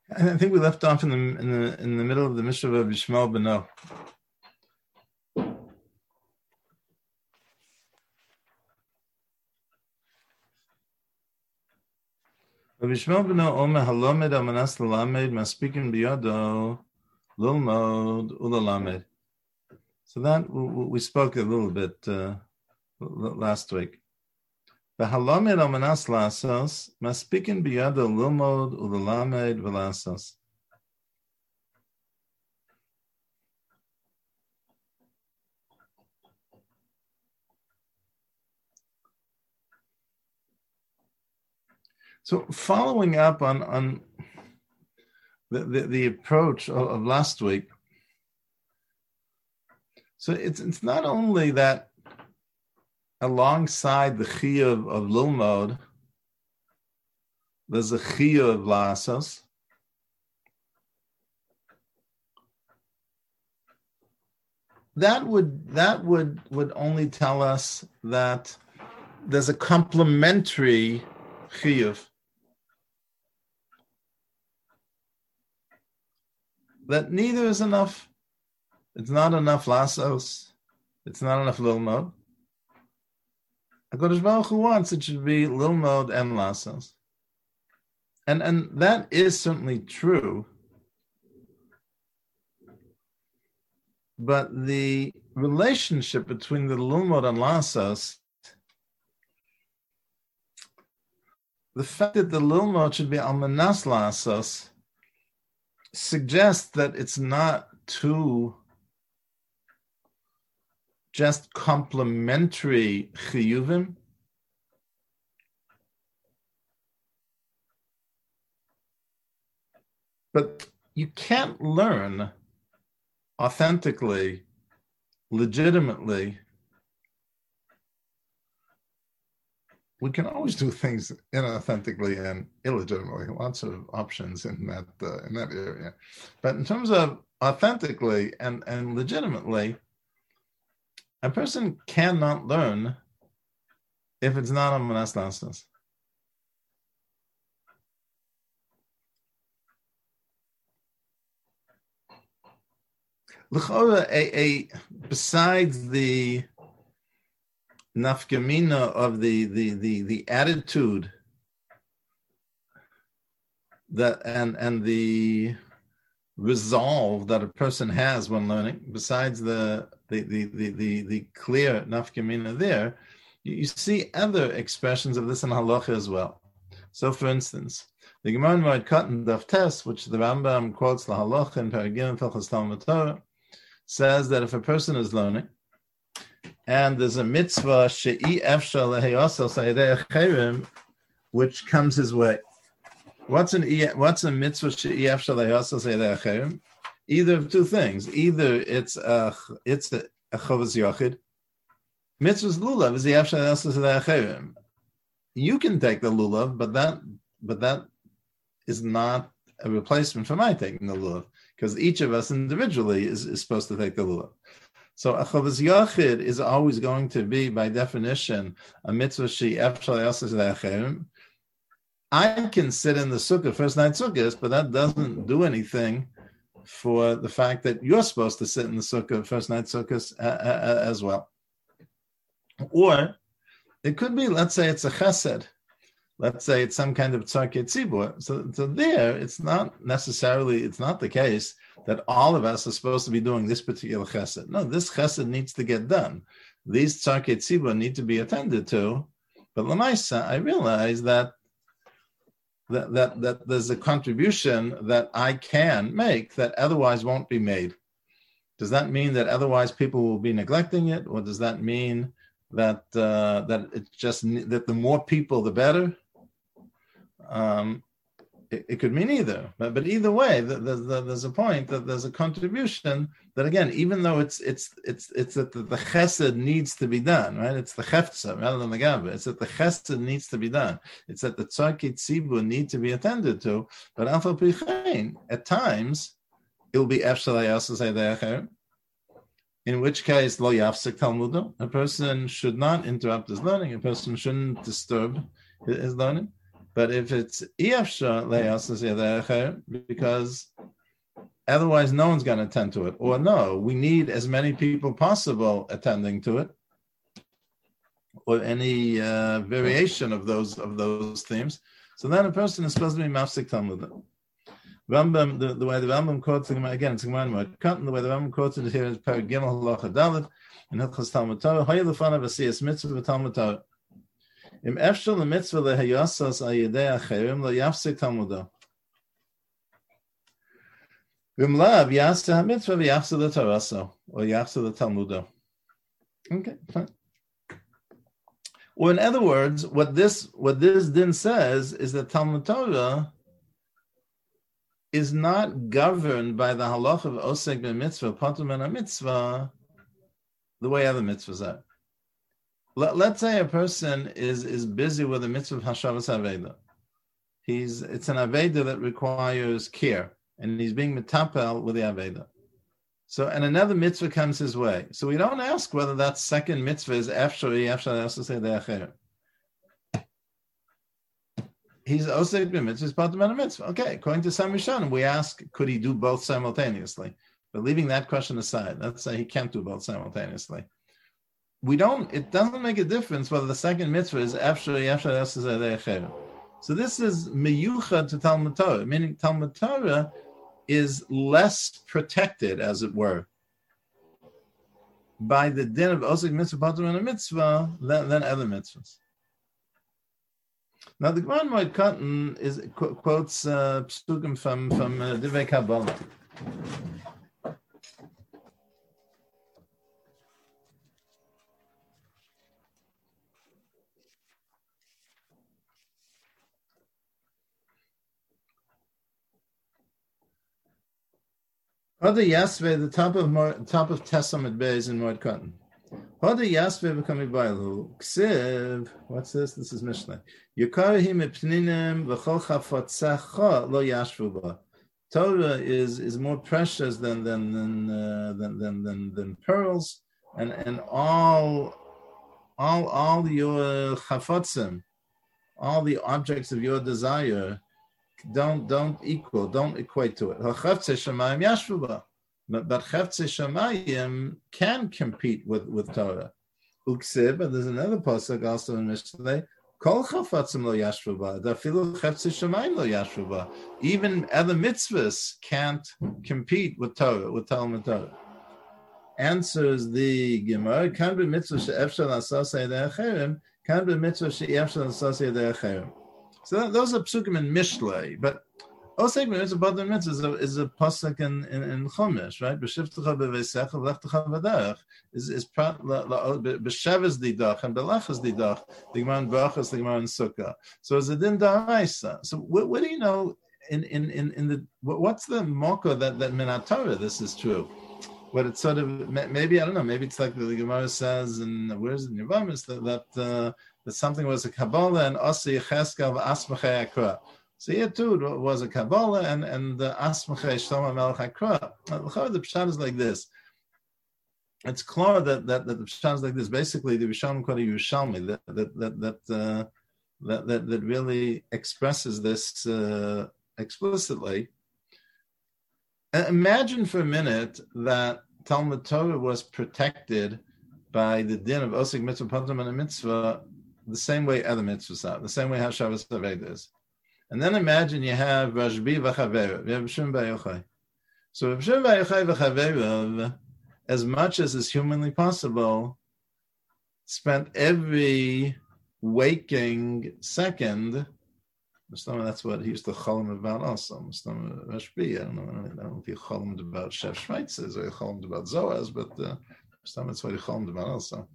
I think we left off in the middle of the Mishnah of Yishmael Beno. Yishmael Beno Omer Halomed Amanas Lalamed Maspikin Biyado Lulmod Ulalamed. So that we spoke a little bit last week. V'halomed Amanas Lasos Maspikin Biyado Lulmod Ulalamed V'Lasos. So following up on the approach of last week, so it's not only that alongside the chiyuv of lilmod, there's a chiyuv of lasos. That would only tell us that there's a complementary chiyuv. That neither is enough. It's not enough lasos. It's not enough lilmod. HaKadosh Baruch Hu wants it should be lilmod and lasos. And that is certainly true. But the relationship between the lilmod and lasos, the fact that the lilmod should be almanas lasos, suggests that it's not two just complementary chiyuvim, but you can't learn authentically, legitimately. We can always do things inauthentically and illegitimately. Lots of options in that area. But in terms of authentically and legitimately, a person cannot learn if it's not on manas lasos. L'chora, besides the nafkamina of the attitude that and the resolve that a person has when learning, besides the clear nafkamina there, you see other expressions of this in halacha as well. So, for instance, the Gemara in Moed Katan Daf Tes, which the Rambam quotes the halacha in Paragim Filchos Talmud Torah, says that if a person is learning and there's a mitzvah she'i efshar leheyosel sayidei acherim, which comes his way. What's a mitzvah she'i efshar leheyosel sayidei acherim? Either of two things. Either it's a chovas yochid. Mitzvah's lulav is the efshar leheyosel sayidei acherim. You can take the lulav, but that is not a replacement for my taking the lulav, because each of us individually is supposed to take the lulav. So a chovas yachid is always going to be, by definition, a mitzvah she efshar leheyosel sayidei acherim. I can sit in the sukkah first night sukkahs, but that doesn't do anything for the fact that you're supposed to sit in the sukkah first night sukkahs as well. Or it could be, let's say it's a chesed. Let's say it's some kind of tzarkei tzibur. So there, it's not the case that all of us are supposed to be doing this particular chesed. No, this chesed needs to get done. These tzarkei tzibur need to be attended to. But l'maisa, I realize that there's a contribution that I can make that otherwise won't be made. Does that mean that otherwise people will be neglecting it, or does that mean that it's just that the more people the better? It could mean either, but either way, there's a point that there's a contribution that, again, even though it's that the chesed needs to be done, right? It's the chefza rather than the gava. It's that the chesed needs to be done. It's that the tzarkei tzibur need to be attended to. But afal pi chein, at times, it will be efshar leheyosel sayidei acherim. In which case, lo yafsek talmudo. A person should not interrupt his learning. A person shouldn't disturb his learning. But if it's Efsha Le'asas Yedei Acher, because otherwise no one's going to attend to it, or no, we need as many people possible attending to it, or any variation of those themes. So then a person is supposed to be mafsik Talmud. Rambam, the way the Rambam quotes it again, it's Gemara Cotton. The way the Rambam quotes it here is Per Gimel Halacha Dalet in Hilchos Talmud Torah. Hoy lefanav asiyas mitzvah v'Talmud Torah. Im efshel lemitzvah lehayasas al yedei acherim lo yafsik Talmudo. V'im lav yaseh hamitzvah v'yafseh l'Toraso or yafseh l'Talmudo. Okay, fine. Or in other words, what this din says is that Talmud Torah is not governed by the halach of osek b'mitzvah, patur min mitzvah, the way other mitzvahs are. Let's say a person is busy with the mitzvah of hashavas aveda. It's an aveda that requires care, and he's being metapel with the aveda. So, and another mitzvah comes his way. So we don't ask whether that second mitzvah is afshari de'acher. He's osek b'mitzvah, is patur min mitzvah. Okay, according to some Rishonim, we ask, could he do both simultaneously? But leaving that question aside, let's say he can't do both simultaneously. It doesn't make a difference whether the second mitzvah is afshari de'acher. So this is miyuchad to Talmud Torah, meaning Talmud Torah is less protected, as it were, by the din of osik mitzvah, patur min mitzvah than other mitzvahs. Now the Gemara Moed Katan quotes psukim from Divrei Kabbalah. Hoda Yasve, the top of Testament Beis in Moed Katan. Hoda Yasve v'kami bailu ksiv. What's this? This is Mishnah. Yukarahim ipninim v'chol chafotzecha lo yashvu ba. Torah is more precious than pearls, and all your chafotzim, all the objects of your desire, don't equate to it. But Chavtze Shamayim can compete with Torah. Uksib, but there's another pasuk also in Mishnah. Kol chafatzim lo yashvu ba, dafilu Chavtze Shamayim lo yashvu ba. Even other mitzvahs can't compete with Torah, with Talmud Torah. Answers the Gemara, kan be mitzvah she'efshar l'asas yedei acherim, kan be mitzvah she'efshar l'asas yedei acherim. So those are psukim in Mishlei, but osek b'mitzvah patur mitzvah is a pasuk in Chumash, right? B'shivtecha b'veisecha v'lechtecha v'derech is prat b'shavas didach and b'lachas didach the Gemara in Brachos, the Gemara in Sukkah. So it's a din da'araisa. So what do you know in the what's the moko that minat Torah this is true? What it's sort of maybe I don't know. Maybe it's like the Gemara says, and where is it in Yevamos that something was a Kabbalah and Osi Cheskel Asmachei Akra. So here too was a Kabbalah and the Asmachei Shlomo Melech Akra. The pshat is like this. It's clear that the pshat is like this. Basically, the Rishonim called Yerushalmi that really expresses this explicitly. Imagine for a minute that Talmud Torah was protected by the din of osik mitzvah patur min mitzvah the same way other mitzvahs are, the same way Hashavas Aveda is. And then imagine you have Rashbi v'Chaverav, you have Shimon Bar Yochai. So Shimon Bar Yochai v'Chaverav, as much as is humanly possible, spent every waking second. That's what he used to cholim about also. Rashbi, I don't know if he cholimed about Chef Schweitz's or he cholimed about Zoas, but that's what he cholimed about also.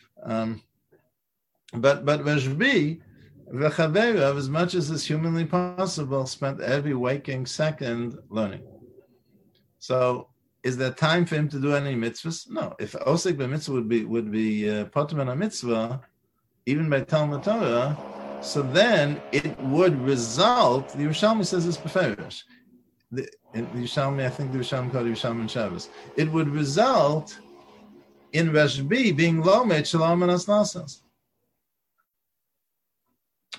But Rashbi, v'Chaverav, as much as is humanly possible, spent every waking second learning. So, is there time for him to do any mitzvahs? No. If osek b'mitzvah would be patur min mitzvah, even by Talmud Torah, so then it would result. The Yerushalmi says it's beferish. The Yerushalmi, I think the Yerushalmi called Yerushalmi and Shabbos. It would result in Rashbi being lomed shalom and asnasas.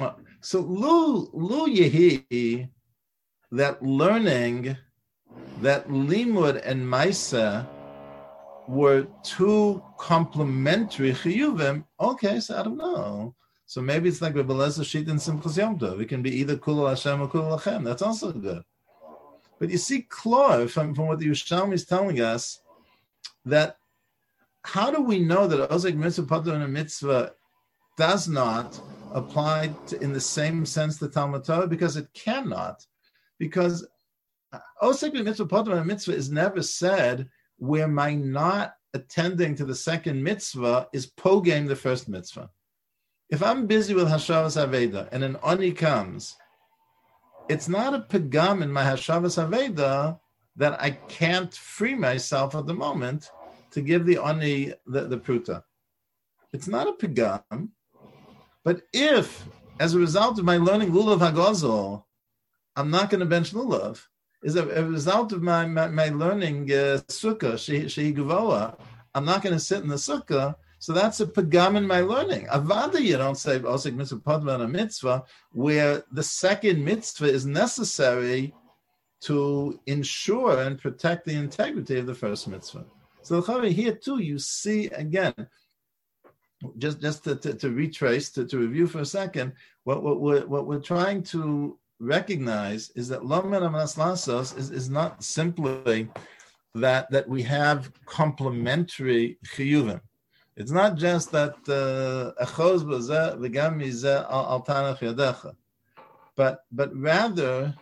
So lu yehi, that learning, that limud and maisa were two complementary chiyuvim. Okay, so I don't know. So maybe it's like Rebbe Lezer Shit and Simchas Yom Tov. It can be either Kula Hashem or Kula Lachem. That's also good. But you see, Klor, from what the Yerushalmi is telling us, that how do we know that Osek Mitzvah Patur and a Mitzvah does not apply in the same sense to Talmud Torah? Because it cannot. Because Osek Mitzvah Patur and a Mitzvah is never said where my not attending to the second mitzvah is pogame the first mitzvah. If I'm busy with Hashavas Aveda and an Oni comes, it's not a pagam in my Hashavas Aveda that I can't free myself at the moment to give the Oni the pruta. It's not a pagam, but if, as a result of my learning Lulav HaGozol, I'm not going to bench Lulav, is a result of my learning Sukkah, Shehi Gavoa, I'm not going to sit in the Sukkah. So that's a pagam in my learning. Avada, you don't say Osik Mitzvah Padma and a mitzvah, where the second mitzvah is necessary to ensure and protect the integrity of the first mitzvah. So here too, you see again, just to retrace, to review for a second, what we're trying to recognize is that Lomer Amanas Lasos is not simply that we have complementary chiyuvim. It's not just that Echos b'zeh v'gam mizeh al tanach yadecha, but rather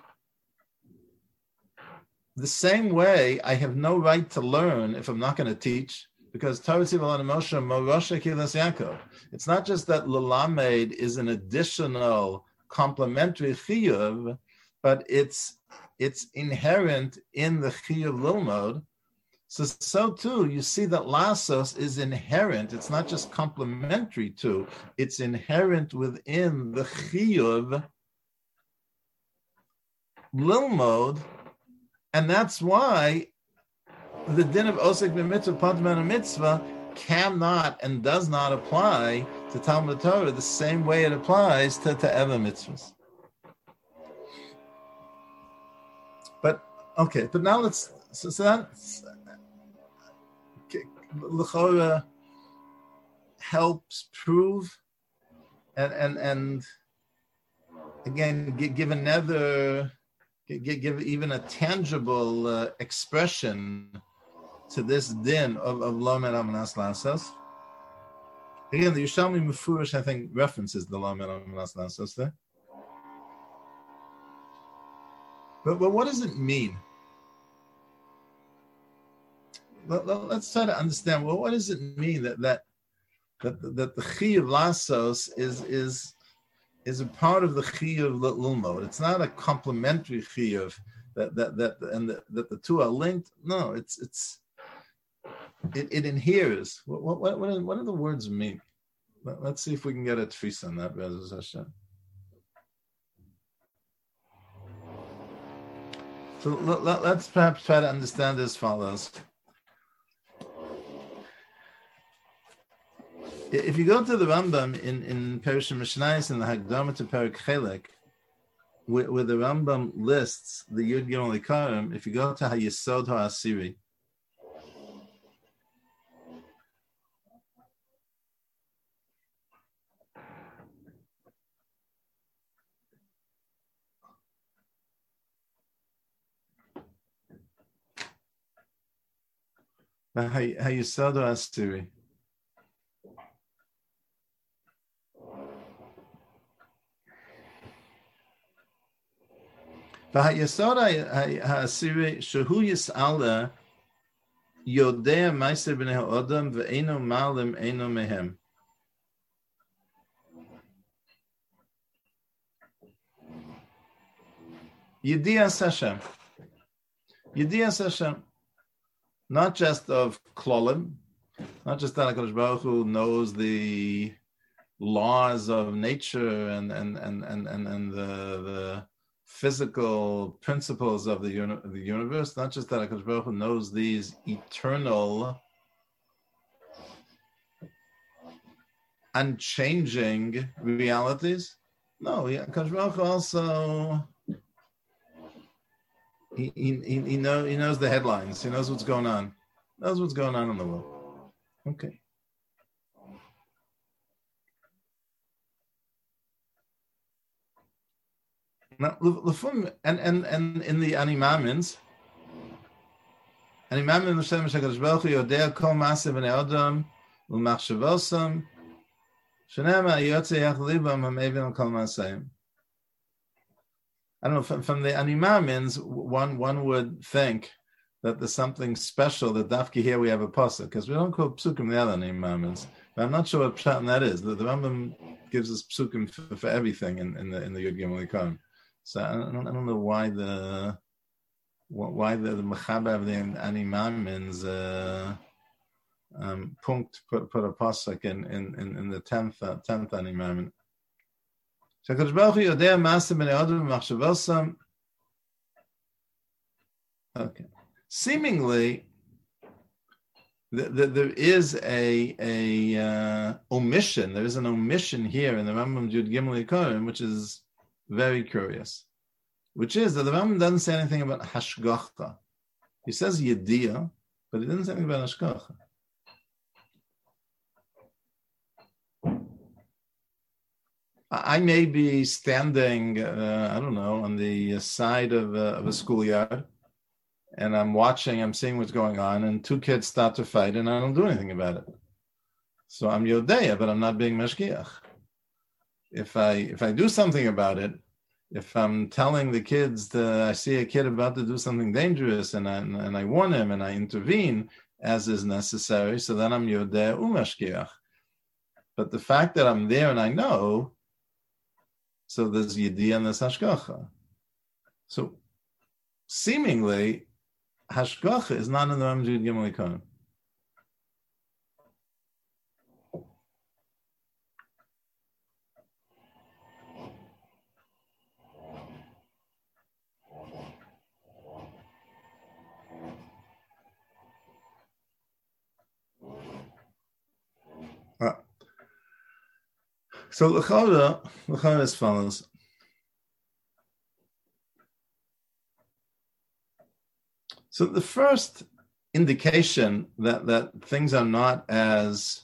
the same way I have no right to learn if I'm not going to teach, because Torah Tziva Lanu Moshe Moroshe Kilas Yaakov. It's not just that Lelamed is an additional complementary chiyuv, but it's inherent in the chiyuv lilmod. So too, you see that lasos is inherent. It's not just complementary to, it's inherent within the chiyuv lilmod, and that's why the din of osek b'mitzvah padman and mitzvah cannot and does not apply to Talmud Torah the same way it applies to other mitzvahs. But okay, but now let's so that's l'chora helps prove and again give another give even a tangible expression to this din of Lomer Amanas Lasos. Again, the Yerushalmi Mefurish, I think, references the Lomer Amanas Lasos there. But what does it mean? Let's try to understand. Well, what does it mean that the chi of lasos is a part of the chi of lilmod? It's not a complementary chi of that the two are linked. No, it inheres. What do the words mean? Let's see if we can get a tfisa on that. Be'ezus Hashem. So let's perhaps try to understand as follows. If you go to the Rambam in Perishim Mishnayos in the Hagdama to Perik Chelek, where the Rambam lists the Yud Gimel Ikarim, if you go to HaYesod HaAsiri, HaYesod HaAsiri. V'hayesod ha'asiri shehu yis'ala yodea ma'aser b'nei ha'odam ve'eno ma'alim eno mehem. Yedias Hashem. Yedias Hashem. Not just of klolim, not just that HaKadosh Baruch Hu knows the laws of nature and the physical principles of the universe, not just that HaKadosh Baruch Hu knows these eternal, unchanging realities, No, yeah, Akash Baruch Hu also he knows the headlines. He knows what's going on. Knows what's going on in the world. Okay. Now, and in the Animamins, Animamin Hashem Shakadosh Baruch Hu Yodea Kol Maaseh Bnei Adam U'Machshavosam Shenema Yotze Yach Libam HaMevin Kol Maaseim. I don't know, from the Animamins, one would think that there's something special that Dafki here we have a pasuk, because we don't call psukim the other Animamins. But I'm not sure what pshat that is. The Rambam gives us psukim for everything in the Yud Gimel Yikarim. So I don't know why the Mechaber of the Animamins punkt put a pasuk in the 10th Animamin. Shakadosh Baruch Hu Yodea Maaseh Bnei Adam U'Machshavosam. Okay. Seemingly, there is a omission. There is an omission here in the Rambam Yud Gimel Yikarim, which is very curious. Which is that the Rambam doesn't say anything about hashgacha. He says yediyah, but he doesn't say anything about hashgacha. I may be standing, I don't know, on the side of a schoolyard, and I'm seeing what's going on, and two kids start to fight, and I don't do anything about it. So I'm Yodeya, but I'm not being mashgiach. If I do something about it, if I'm telling the kids that I see a kid about to do something dangerous, and I warn him, and I intervene as is necessary, so then I'm Yodeya u'mashgiach. But the fact that I'm there and I know, so there's Yediyah and there's Hashgacha. So seemingly, Hashgacha is not in the Rambam Yud Gimel Yikarim. So l'chora as follows. So the first indication that things are not as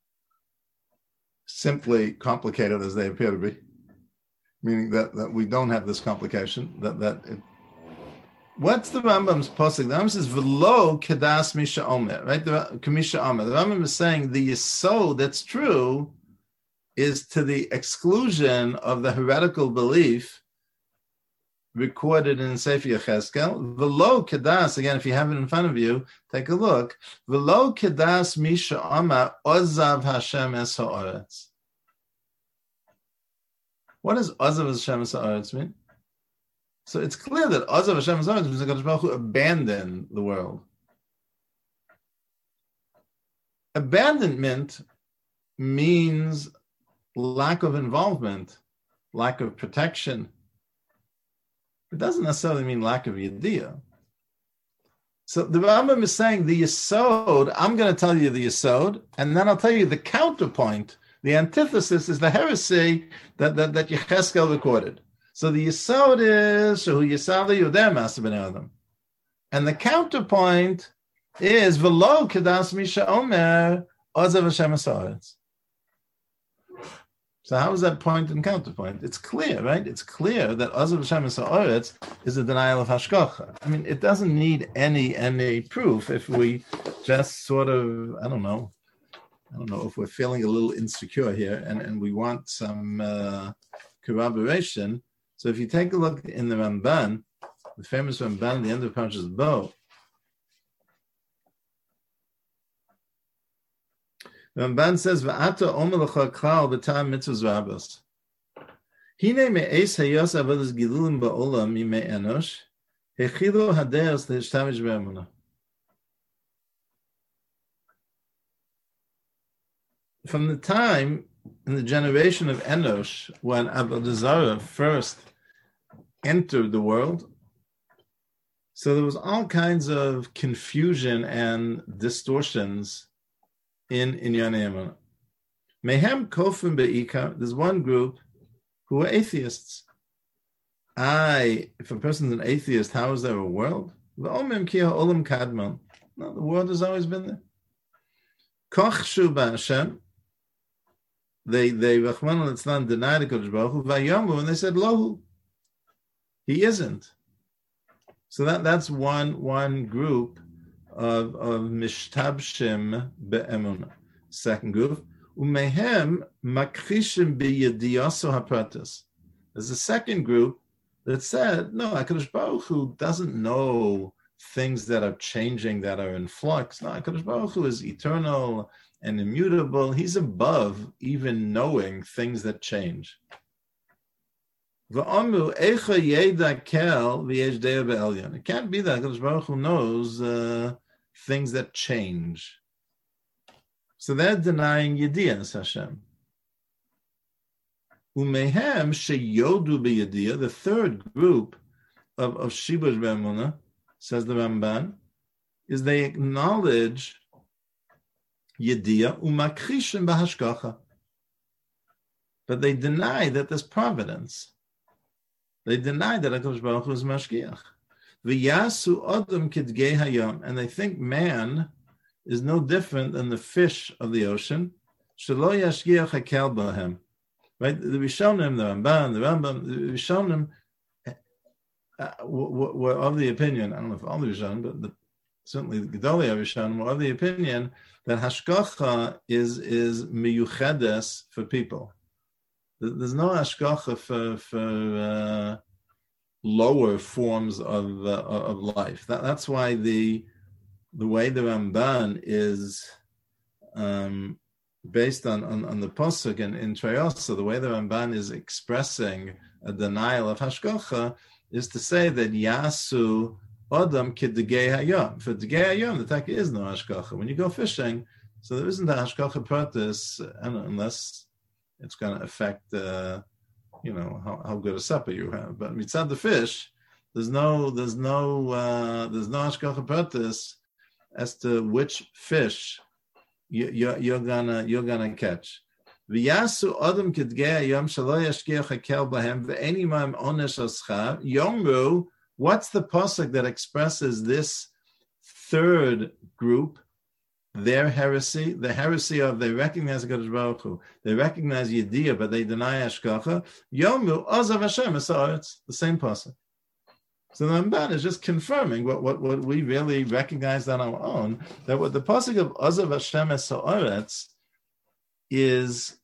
simply complicated as they appear to be, meaning that we don't have this complication, what's the Rambam's posik? The Rambam says, "V'lo kedas misha omer," right? The Kamisha Omer. The Rambam is saying the yesod that's true is to the exclusion of the heretical belief recorded in Sefer Yechezkel. V'lo kedas, again, if you have it in front of you, take a look. V'lo kedas misha omer ozav Hashem es ha'oretz. What does ozav Hashem es ha'oretz mean? So it's clear that ozav Hashem es ha'oretz means that HaKadosh Baruch Hu abandoned the world. Abandonment means lack of involvement, lack of protection. It doesn't necessarily mean lack of yediyah. So the Rambam is saying the yesod, I'm going to tell you the yesod, and then I'll tell you the counterpoint, the antithesis is the heresy that Yechezkel recorded. So the yesod is Shehu Yesod Yodea Maaseh Bnei Adam. And the counterpoint is V'lo kedas misha omer ozav Hashem es ha'oretz. So how is that point and counterpoint? It's clear, right? It's clear that Ozav Hashem es ha'oretz is a denial of hashgacha. I mean, it doesn't need any proof. If we just sort of, I don't know if we're feeling a little insecure here and we want some corroboration. So if you take a look in the Ramban, the famous Ramban at the end of Parshas Bo, Ramban says, "Va'ata omer l'cha klal b'tam mitzvos rabos. Hine me'es hayos avodas gilulim ba'olam mimei enosh hechilo hadeos le'ishtamish be'emunah." From the time in the generation of Enosh, when Avodah Zarah first entered the world, so there was all kinds of confusion and distortions in Inyanei Emunah. Mehem kofim be'ikar, there's one group who are atheists. If a person's an atheist, how is there a world? No, the world has always been there. Kochshu ba'Hashem, they Rachmana litzlan denied the Kodesh Baruch Hu, vayomu, and they said lohu, he isn't. So that's one group of mishtabshim be'emunah. Second group, umehem makrishim biyediyaso hapratis. There's a second group that said, no, HaKadosh Baruch Hu doesn't know things that are changing, that are in flux. No, HaKadosh Baruch Hu is eternal and immutable. He's above even knowing things that change. It can't be that HaKadosh Baruch Hu knows things that change. So they're denying Yediyas Hashem. Umehem sheyodu b'yediyah, the third group of Shibush be'emunah, says the Ramban, is they acknowledge Yediyah umakrishim b'hashgacha, but they deny that there's providence. They deny that HaKadosh Baruch Hu is mashgiach. V'yasu adam kidgei hayam, and they think man is no different than the fish of the ocean. Shelo yashgiach hakel b'hem. Right, the Rishonim, the Rambam, the Rishonim were of the opinion, I don't know if all the Rishonim, but certainly the Gedolei Rishonim were of the opinion that Hashgacha is miyuchedes for people. There's no Hashgacha for lower forms of life. That's why the way the Ramban is based on the pasuk in Treyasa, the way the Ramban is expressing a denial of Hashgacha is to say that Yasu Adam kidgei hayam. For degei hayam, the taka is no Hashgacha. When you go fishing, so there isn't a Hashgacha pratis unless it's going to affect how good a supper you have. But mitzad the fish, there's no Hashgacha pratis as to which fish you're gonna catch. V'yasu adam kidgei yom shelo yashgiach hakel b'hem ve'eni ma'am onesh aschar yomru. What's the pasuk that expresses this third group? Their heresy, the heresy of they recognize HaKadosh Baruch Hu, they recognize Yediyah, but they deny Hashgacha. Yomru ozav Hashem esaretz, the same pasuk. So the Ramban is just confirming what we really recognize on our own, that what the pasuk of Ozav Hashem es ha'aretz is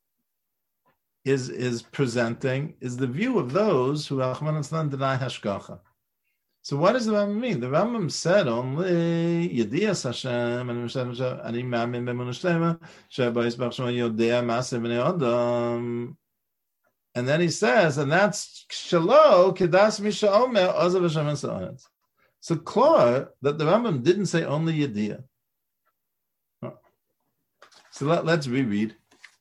presenting is the view of those who Rachmana litzlan deny Hashgacha. So what does the Rambam mean? The Rambam said only Yediyas Hashem and Ani Ma'amin b'emunah shlema sheba yisbach shema yodea ma'aseh b'nei adam. And then he says, and that's Shalo Kedas Misha Omer Ozav Hashem es ha'aretz. So clear that the Rambam didn't say only Yediyah. So let's reread.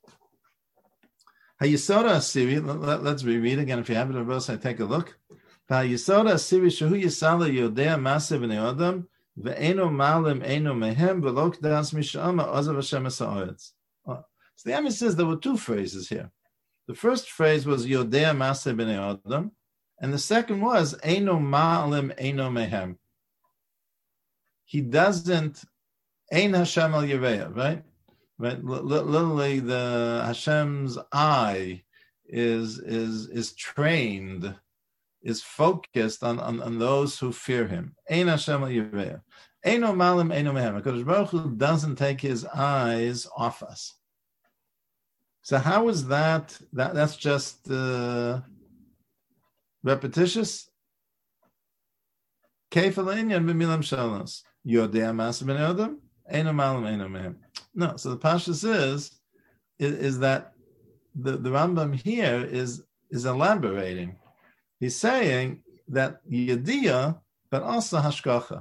Hayisoda Asiri, let's reread again. If you have it in verse, I take a look. Hayisoda Asiri Shehu Yisala Yodea Masev B'nei Adam Ve'eno Malim Eno Mehem V'lo Kedas Misha Omer Ozav Hashem es ha'aretz. So the Amos says there were two phrases here. The first phrase was Yodea Maseh B'nei Adam, and the second was Eino Ma'alim Eino Mehem. He doesn't Ein Hashem al Yereya, right? Literally, the Hashem's eye is trained, is focused on those who fear Him. Ein Hashem al Yereya. Eino Ma'alim Eino Mehem. HaKadosh Baruch Hu doesn't take His eyes off us. So how is that? That's just repetitious. No, so the Pashtus is that the Rambam here is elaborating. He's saying that Yediyah, but also Hashgacha.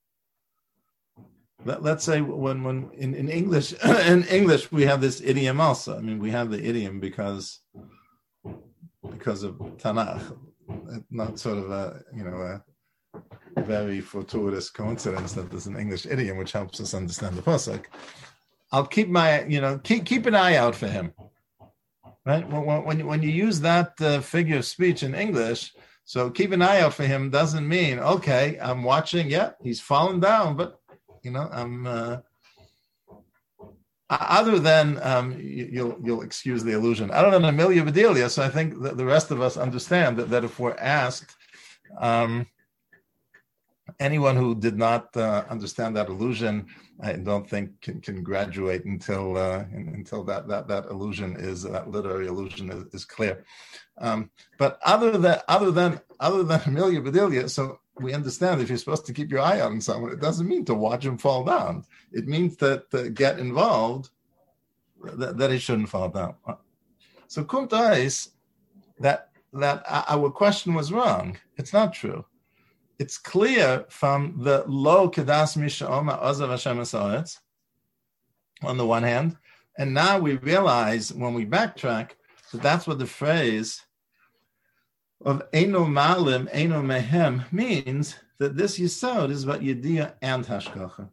Let's say when in English we have this idiom also. I mean, we have the idiom because of Tanakh, not sort of a very fortuitous coincidence that there's an English idiom which helps us understand the pasuk. I'll keep my keep an eye out for him. right? When you use that figure of speech in English, so keep an eye out for him doesn't mean, okay, I'm watching, yeah, he's fallen down, but, I'm... other than you'll excuse the illusion, other than Amelia Bedelia, so I think that the rest of us understand that if we're asked, anyone who did not understand that illusion, I don't think can graduate until that illusion that literary illusion is clear. But other than Amelia Bedelia, so we understand if you're supposed to keep your eye on someone, it doesn't mean to watch him fall down. It means that to get involved, that he shouldn't fall down. So kumtais, that our question was wrong. It's not true. It's clear from the lo kedas misha'oma ozav Hashem esaretz on the one hand, and now we realize when we backtrack that that's what the phrase of Eino Malim, Eino Mehem means, that this Yisod is about Yediyah and Hashgacha.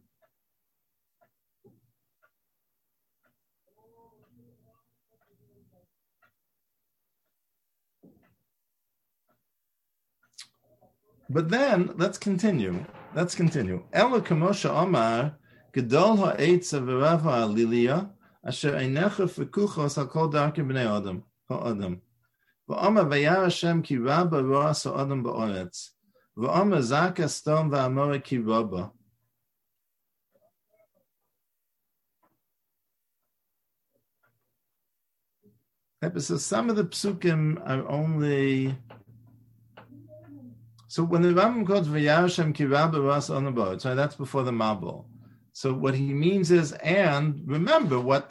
But then, let's continue. Elo Kamosha Omar, Gedol ha'etz v'rav ha'aliliya, asher einecha fekuchos ha'kol darkei b'nei Adam. V'Omer vayar Hashem ki rabba roas ha'adam ba'oretz. V'Omer zaka stom v'amore ki rabba. So some of the psukim are only... So when the Rambam quotes vayar Hashem ki rabba roas ha'adam ba'oretz, right, that's before the Mabul. So what he means is, and remember what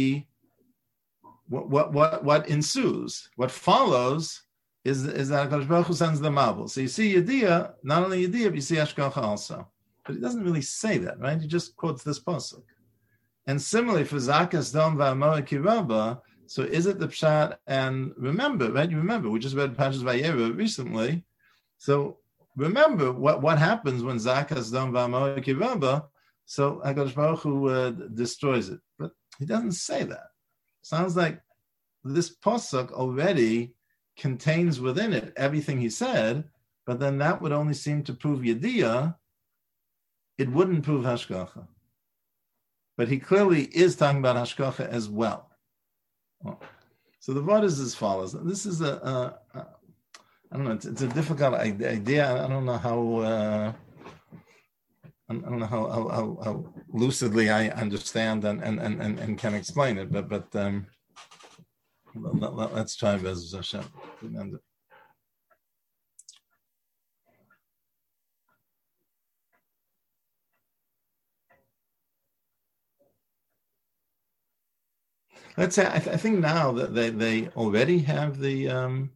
ensues, what follows is that HaKadosh Baruch Hu sends the Mabul. So you see Yediyah, not only Yediyah, but you see Hashgacha also. But he doesn't really say that, right? He just quotes this pasuk. And similarly for Zakas Dom V'Amora Ki Rabba, so is it the Pshat? And remember, right? You remember, we just read Parshas Vayera recently. So remember what happens when Zakas Dom V'Amora Ki Rabba. So HaKadosh Baruch Hu destroys it. But he doesn't say that. Sounds like this pasuk already contains within it everything he said, but then that would only seem to prove Yediyah. It wouldn't prove Hashgacha. But he clearly is talking about Hashgacha as well. So the word is as follows. This is I don't know, it's a difficult idea. I don't know how lucidly I understand and can explain it, but let's try Bez Hashem. Let's say I think now that they already have the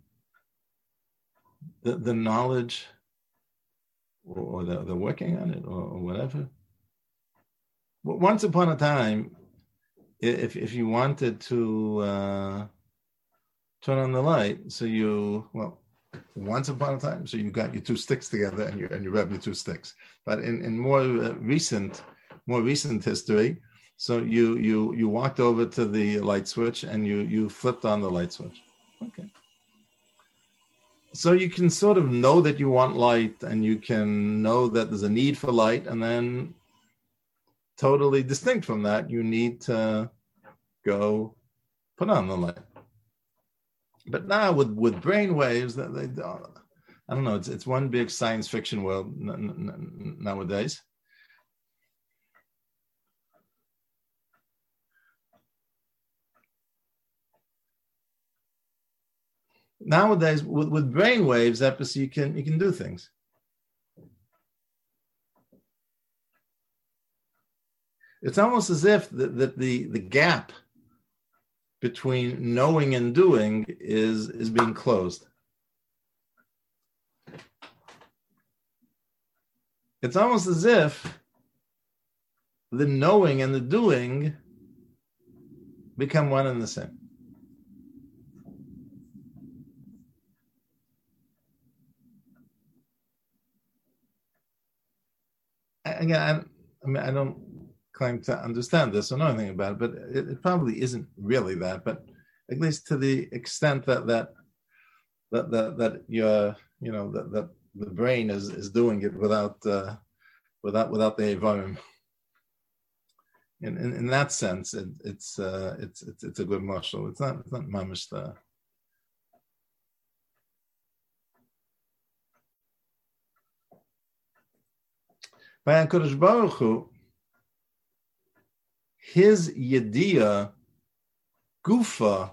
knowledge, or they're working on it, or whatever. Once upon a time, if you wanted to turn on the light, so once upon a time, so you got your two sticks together and you rub your two sticks. But in more recent history, so you walked over to the light switch and you flipped on the light switch. Okay. So you can sort of know that you want light, and you can know that there's a need for light, and then totally distinct from that, you need to go put on the light. But now with brain waves, I don't know, it's one big science fiction world nowadays. Nowadays, with brain waves, you can do things. It's almost as if the gap between knowing and doing is being closed. It's almost as if the knowing and the doing become one and the same. Again, I don't claim to understand this or know anything about it, but it probably isn't really that. But at least to the extent that your that the brain is doing it without the evarim. In that sense, it's a good mashal. It's not mamish the. By HaKadosh Baruch Hu, his yediyah gufa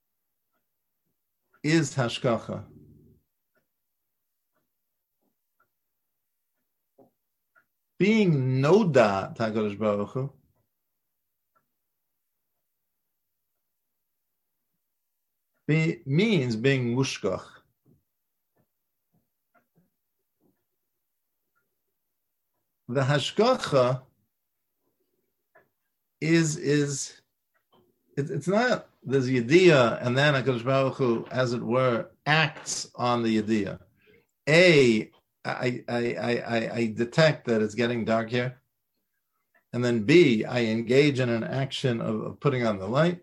is hashkacha. Being noda to HaKadosh Baruch Hu means being mushkach. The hashgacha is it's not there's yediyah and then HaKadosh Baruch Hu, as it were, acts on the yediyah. I detect that it's getting dark here, and then B, I engage in an action of putting on the light.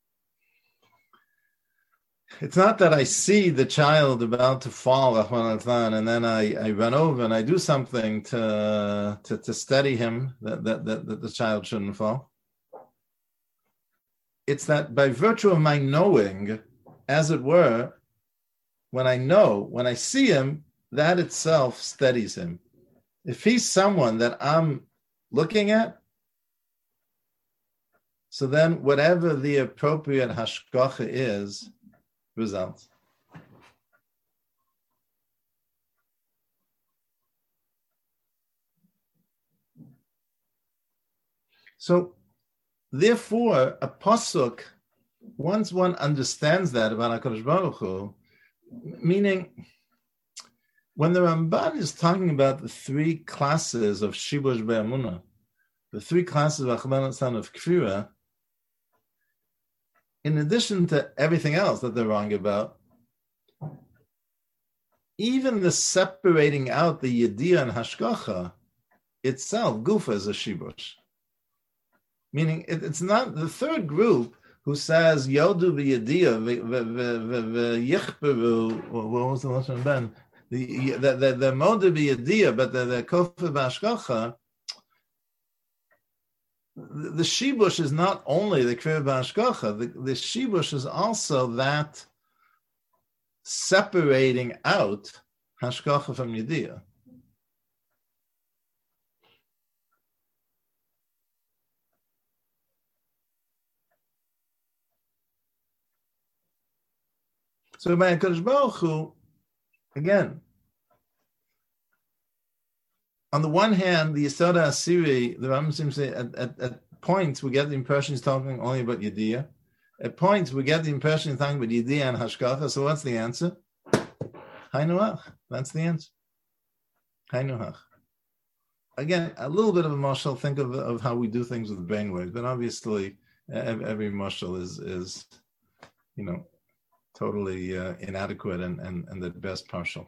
It's not that I see the child about to fall, and then I run over and I do something to steady him that the child shouldn't fall. It's that by virtue of my knowing, as it were, when I see him, that itself steadies him. If he's someone that I'm looking at, so then whatever the appropriate hashgacha is, results. So, therefore, a pasuk, once one understands that about HaKadosh Baruch Hu, meaning when the Ramban is talking about the three classes of Shibush Be'emunah, the three classes of Achman of Kfira, in addition to everything else that they're wrong about, even the separating out the Yediyah and Hashgacha itself, Gufa, is a Shibush. Meaning, it's not the third group who says, Yodu v'Yediyah v'yichperu, what was the last one, Ben? The Modu v'Yediyah, but the Kofa v'Hashgacha, the shibush is not only the kriya b'hashgacha. The shibush is also that separating out hashgacha from yediyah. So by HaKadosh Baruch Hu, again, on the one hand, the Yesoda Asiri, the Rambam seems to say, at points we get the impression he's talking only about Yediyah. At points we get the impression he's talking about Yediyah and Hashgacha. So what's the answer? Hainuach. That's the answer. Hainuach. Again, a little bit of a mashal. Think of how we do things with brainwaves, but obviously every mashal is totally inadequate and at best partial.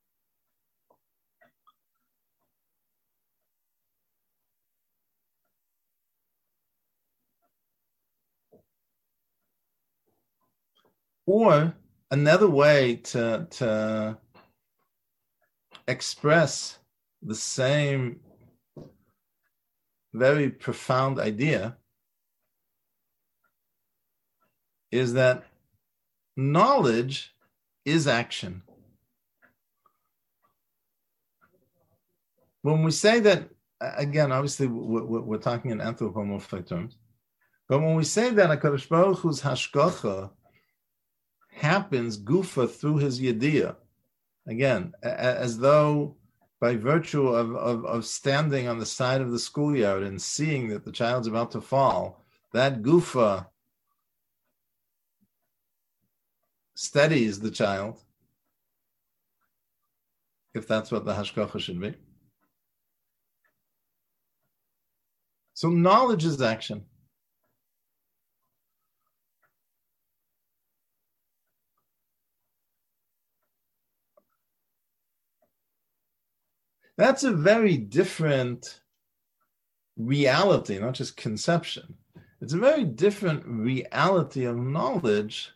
Or another way to express the same very profound idea is that knowledge is action. When we say that, again, obviously we're talking in anthropomorphic terms, but when we say that HaKadosh Baruch Hu's hashgacha happens gufa through his yediyah, again, as though by virtue of standing on the side of the schoolyard and seeing that the child's about to fall, that gufa steadies the child, if that's what the hashgacha should be. So knowledge is action. That's a very different reality, not just conception. It's a very different reality of knowledge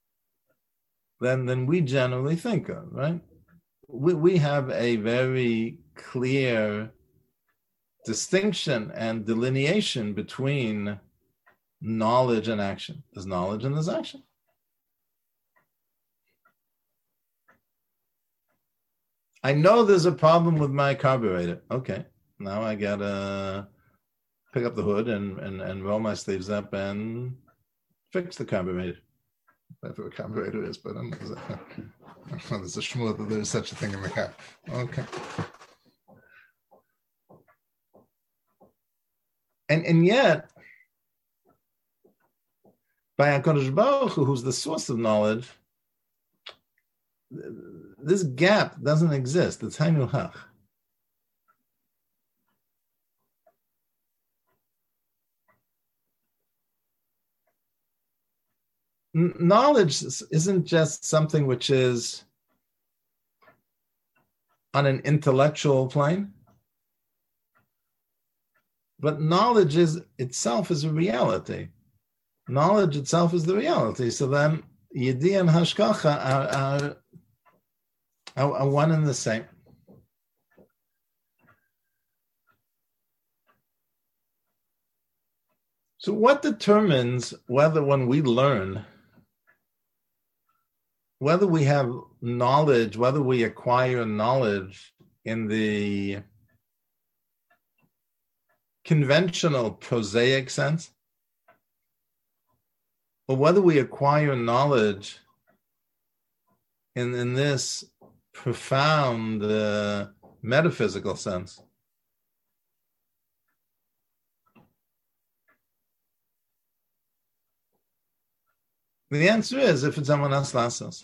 than we generally think of, right? We have a very clear distinction and delineation between knowledge and action. There's knowledge and there's action. I know there's a problem with my carburetor. Okay, now I gotta pick up the hood and roll my sleeves up and fix the carburetor. That's what a carburetor is, but there's a shmur that there's such a thing in the car. Okay. And yet, by HaKadosh Baruch Hu, who's the source of knowledge, this gap doesn't exist. It's Hainu Hach. Knowledge isn't just something which is on an intellectual plane, but knowledge itself is a reality. Knowledge itself is the reality. So then, Yedi and Hashkacha are one and the same. So what determines whether when we learn, whether we have knowledge, whether we acquire knowledge in the conventional prosaic sense, or whether we acquire knowledge in this profound metaphysical sense? The answer is if it's Amanas Lasos.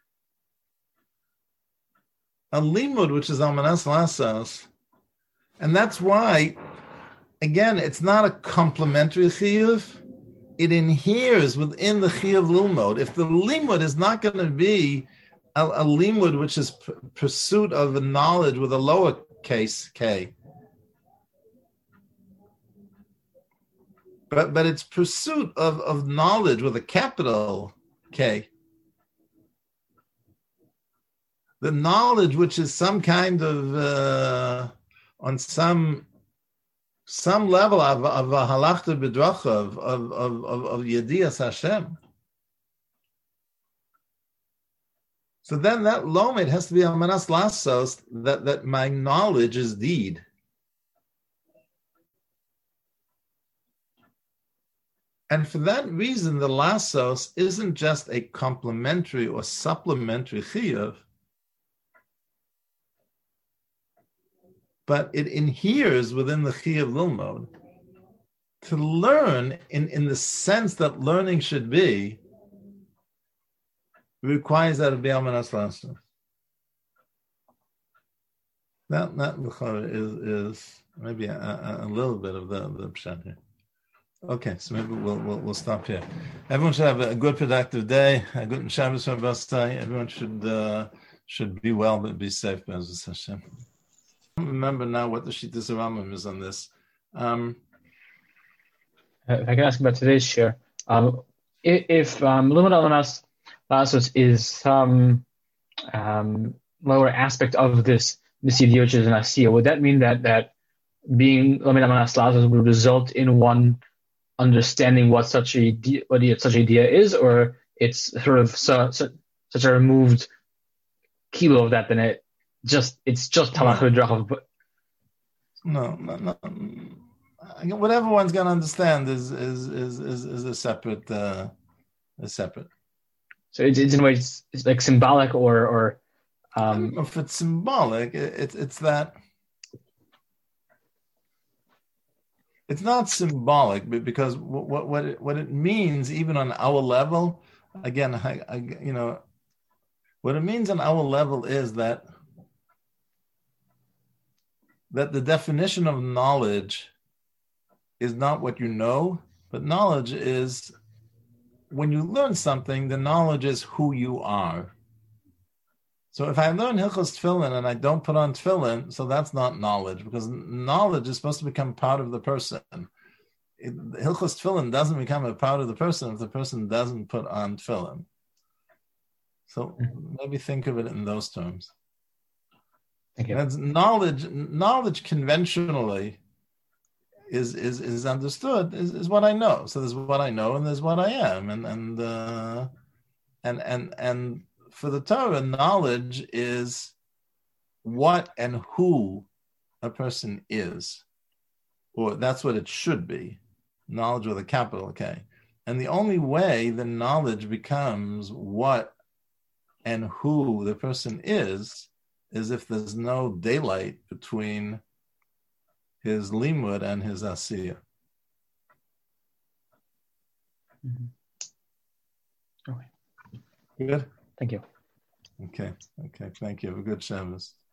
A limud, which is Amanas Lasos, and that's why, again, it's not a complementary chiyuv. It inheres within the chiyuv lilmod. If the limud is not going to be a limud, which is pursuit of a knowledge with a lowercase k, but it's pursuit of knowledge with a capital K. The knowledge which is some kind of on some level of a halachta b'dracha of yedias Hashem. So then that lomed has to be amanas lasos, that my knowledge is deed. And for that reason, the lasos isn't just a complementary or supplementary chiyuv, but it inheres within the chiyuv lilmod. To learn in the sense that learning should be requires that it be amanas lasos. That is maybe a little bit of the pshat here. Okay, so maybe we'll stop here. Everyone should have a good, productive day. A good Shabbos for Bastai. Everyone should be well, but be safe. Be'ezus Hashem. I don't remember now what the Shittas Rambam is on this. If I can ask about today's share, if Limud Amanas Lasos is some lower aspect of this Nisidiyoches and Asiya, would that mean that being Limud Amanas Lasos would result in one understanding what such idea is, or it's sort of such a removed kilo of that, then it's just halacha b'drachav? No. Whatever one's going to understand is a separate. So it's in a way it's like symbolic or. I don't know if it's symbolic. It's that. It's not symbolic, but because what it means, even on our level, again, what it means on our level is that the definition of knowledge is not what you know, but knowledge is when you learn something, the knowledge is who you are. So if I learn Hilchos Tefillin and I don't put on Tefillin, so that's not knowledge, because knowledge is supposed to become part of the person. Hilchos Tefillin doesn't become a part of the person if the person doesn't put on tefillin. So maybe think of it in those terms. Thank you. That's knowledge. Knowledge conventionally is understood is what I know. So there's what I know and there's what I am, and for the Torah, knowledge is what and who a person is, or that's what it should be. Knowledge with a capital K. And the only way the knowledge becomes what and who the person is if there's no daylight between his limud and his asiyah. Okay. Good? Thank you. Okay. Thank you. Have a good Shabbos.